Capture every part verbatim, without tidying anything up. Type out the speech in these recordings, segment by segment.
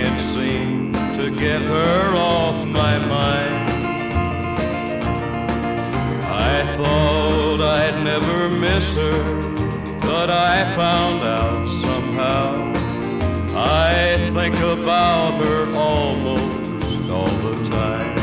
can't seem to get her off my mind. I thought I'd never miss her, but I found out somehow. I think about her almost all the time.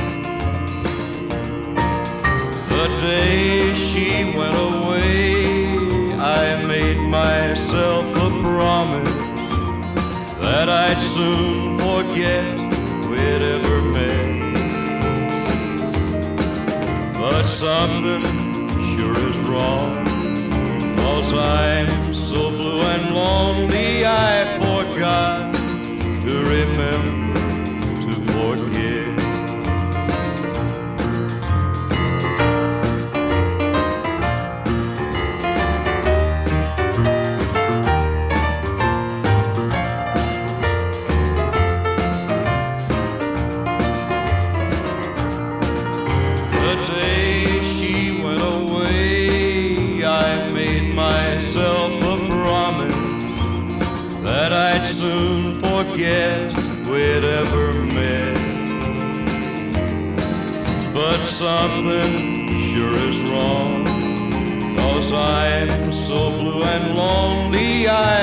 The day she went away, I made myself a promise that I'd soon forget we'd ever met. But something sure is wrong, 'cause I'm so blue and lonely I forgot to remember to forget. The day she went away, I made myself a promise that I'd soon forget we'd ever met. But something sure is wrong, 'cause I'm so blue and lonely I